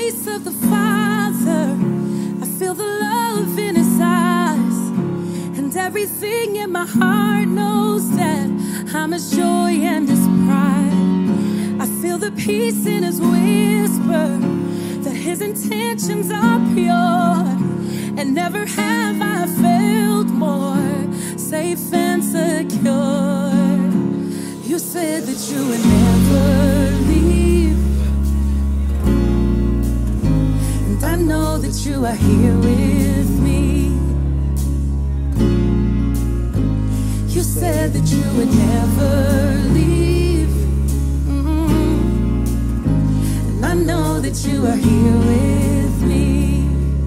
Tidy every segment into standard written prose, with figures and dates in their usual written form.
face of the Father. I feel the love in his eyes. And everything in my heart knows that I'm his joy and his pride. I feel the peace in his whisper, that his intentions are pure. And never have I felt more safe and secure. You said that you would never leave, and I know that you are here with me. You said that you would never leave, and I know that you are here with me.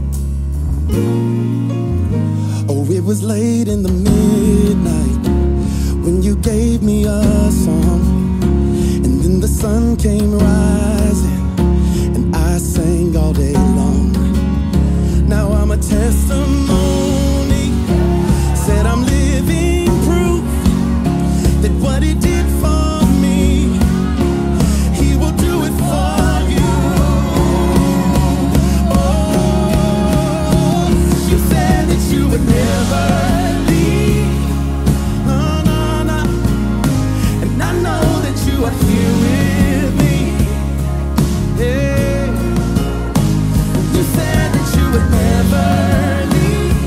Oh, it was late in the midnight when you gave me a song, and then the sun came rising and I sang all day long. Now I'm a testimony, said I'm living proof that what he did for me, he will do it for you. Oh, you said that you would never leave. No, no, no. And I know that you are here with me. Yeah. You said that you would never leave.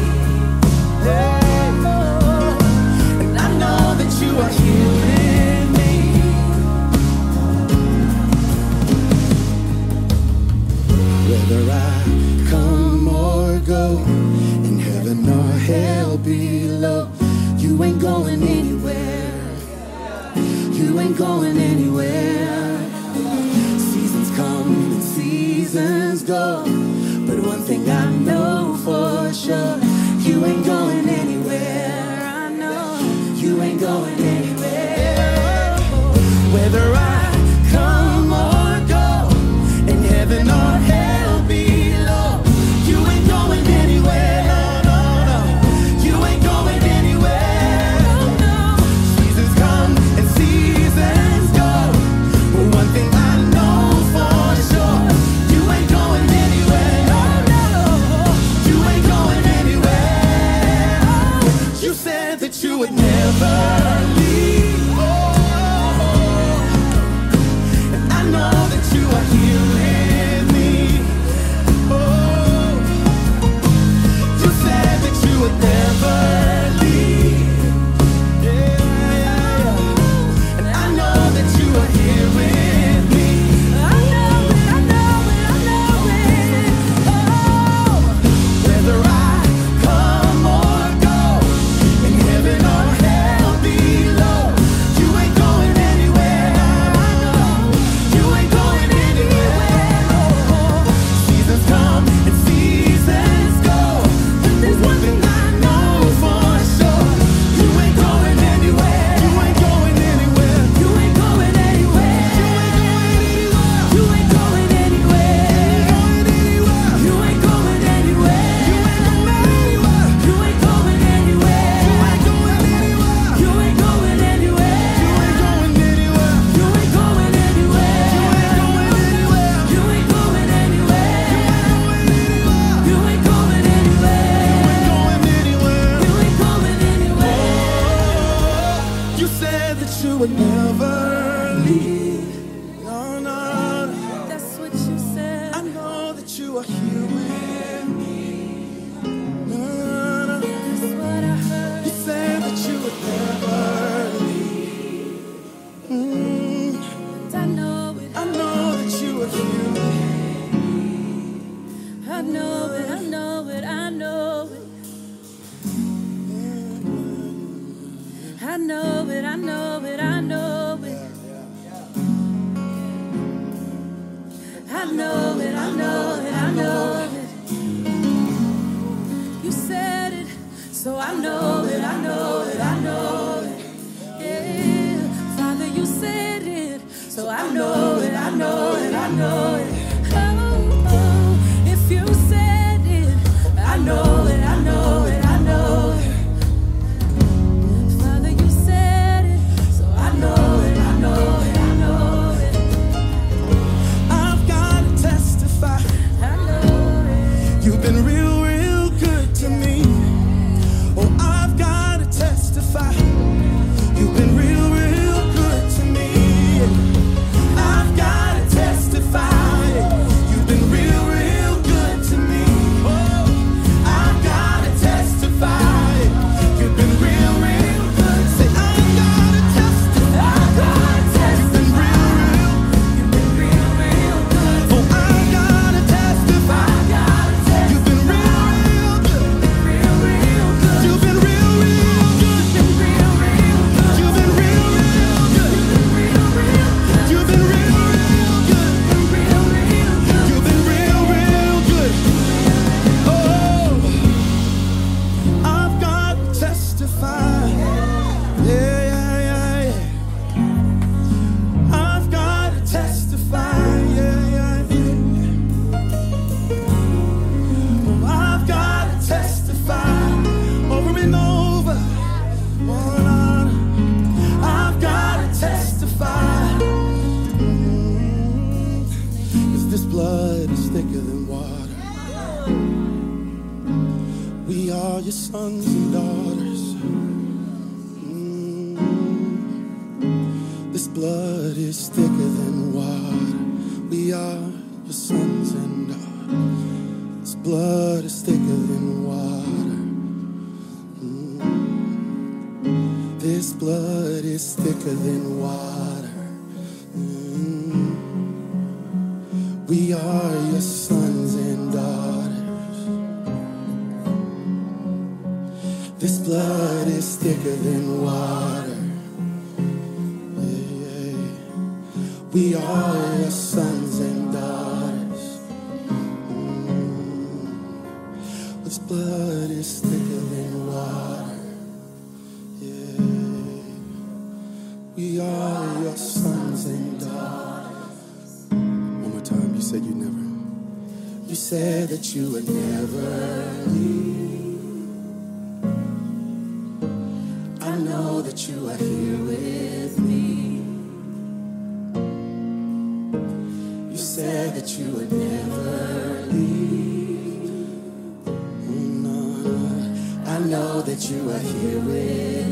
Yeah. And I know that you are here with me. Whether I come or go, in heaven or hell below, you ain't going anywhere. You ain't going anywhere. Seasons come and seasons go, but one thing I know for sure, you ain't going anywhere. I know you ain't going anywhere. Whether I come or go, in heaven or hell below, you ain't going anywhere. No, no, no. You ain't going anywhere. No. Seasons come and seasons go, but one thing I know for sure, you ain't going anywhere. No, no. You ain't going anywhere. You said that you would never leave. Oh, and I know that you are here with me. Oh, you said that you would never leave. Yeah. And I know that you are here with me. I know it, I know it, I know it. Oh, whether I come or go, in heaven or hell below, you ain't going anywhere. You ain't going anywhere. Seasons come and seasons go, but there's one thing I know for sure, you ain't going anywhere. You ain't going anywhere. You ain't going anywhere. You ain't going anywhere. You ain't going anywhere. You ain't going anywhere. You ain't going anywhere. You ain't going anywhere. You ain't going anywhere. You ain't going anywhere. You ain't going anywhere. You ain't going anywhere. You said that you would never leave. No, no, no. That's what you said. I know that you are here with me. No, no, no. That's what I heard. You said that you would never leave. And I know it. I know that you are here with me. I know it. I know it. I know it. I know it. I know it. I know it. I know it. I know it. I know it. You said it, so I know it. I know it. I know it. Yeah, Father, you said it, so I know it. I know it. I know it. Oh, oh, if you said it, I know it. I know it. I know it. Father, you said it, so I know it. I know it. I know it. I've got to testify. your sons and daughters. This blood is thicker than water. We are your sons and daughters. This blood is thicker than water. This blood is thicker than water. We are your sons and daughters. This blood is thicker than water. We are your sons and daughters. This blood is thicker than water. Yeah. We are your sons and daughters. One more time, you said you never. You said that you would never leave. I know that you are here with me. You said that you would never leave. No, I know that you are here with me.